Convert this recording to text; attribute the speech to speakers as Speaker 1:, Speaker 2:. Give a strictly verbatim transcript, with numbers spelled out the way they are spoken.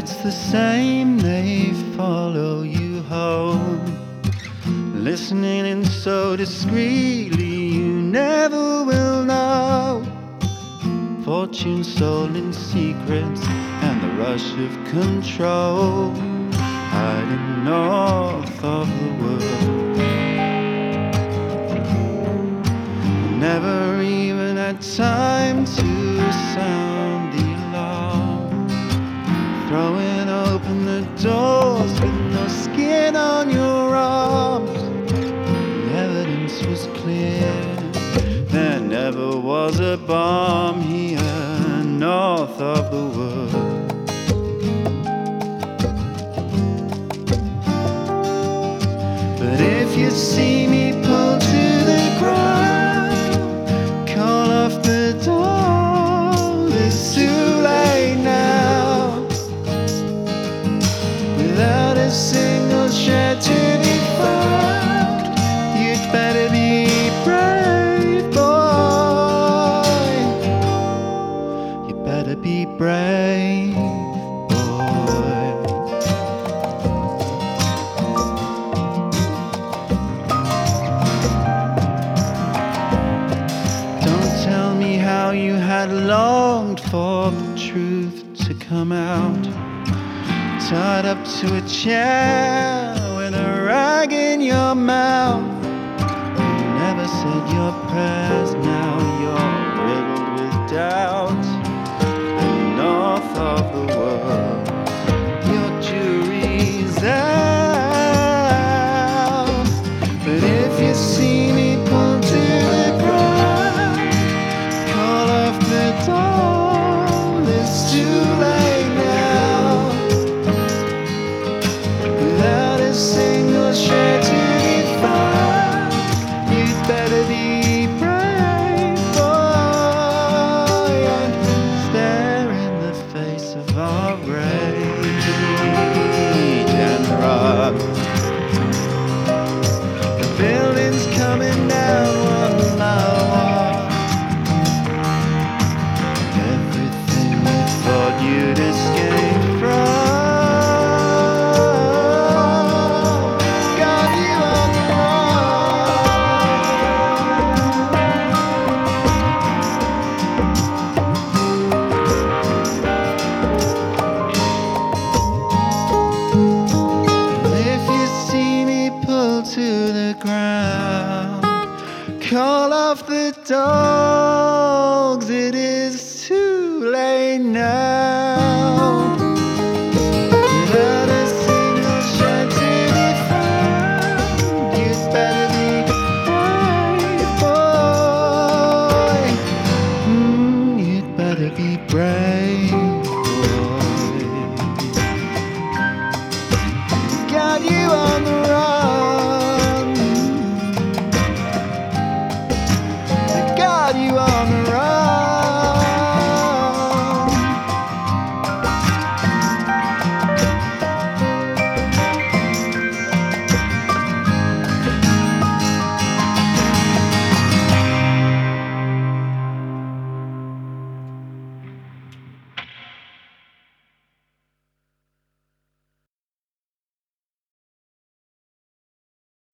Speaker 1: it's the same, they follow you home, listening in so discreetly you never will know. Fortune sold in secrets and the rush of control, hiding north of the world. Never even had time to sound the alarm, throwing open the doors with no skin on your arms. The evidence was clear, there never was a bomb here north of the world. But if you see me pull to the ground, call off the door, it's too late now. Without a single shred to be found, you'd better be brave, boy. You better be brave, boy. Don't tell me how you had longed for the truth to come out, tied up to a chair with a rag in your mouth. You never said your prayers, now you're riddled with doubt. And north of the world, your jury's out. But if you see me pull to the ground, call off the door, it's too late now. Without a single shred to be found, you'd better be brave, boy, and stare in the face of our rage and run. The building's coming down one by one. Everything you thought you'd escape from, got you on the run. If you see me pull to the ground, call off the dogs, it is too late now. Without a single shred to be found, you'd better be brave, boy. Mm, you'd better be brave.